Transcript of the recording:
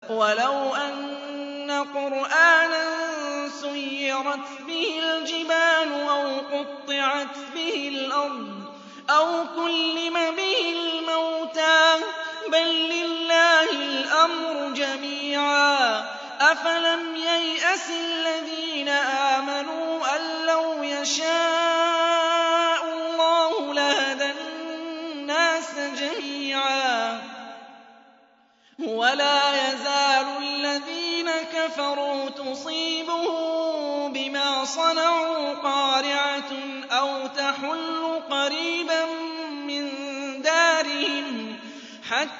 وَلَوْ أَنَّ قُرْآنًا سُيِّرَتْ بِهِ الْجِبَالُ أَوْ قُطِّعَتْ بِهِ الْأَرْضُ أَوْ كُلِّمَ بِهِ الْمَوْتَىٰ بَل لِّلَّهِ الْأَمْرُ جَمِيعًا ۗ أَفَلَمْ يَيْأَسِ الَّذِينَ آمَنُوا أَن لَّوْ يَشَاءُ اللَّهُ لَهَدَى النَّاسَ جَمِيعًا ۗ وَلَا يَزَالُ الَّذِينَ كَفَرُوا تُصِيبُهُم بِمَا صَنَعُوا قَارِعَةٌ أَوْ تَحُلُّ قَرِيبًا مِّن دَارِهِمْ حَتَّىٰ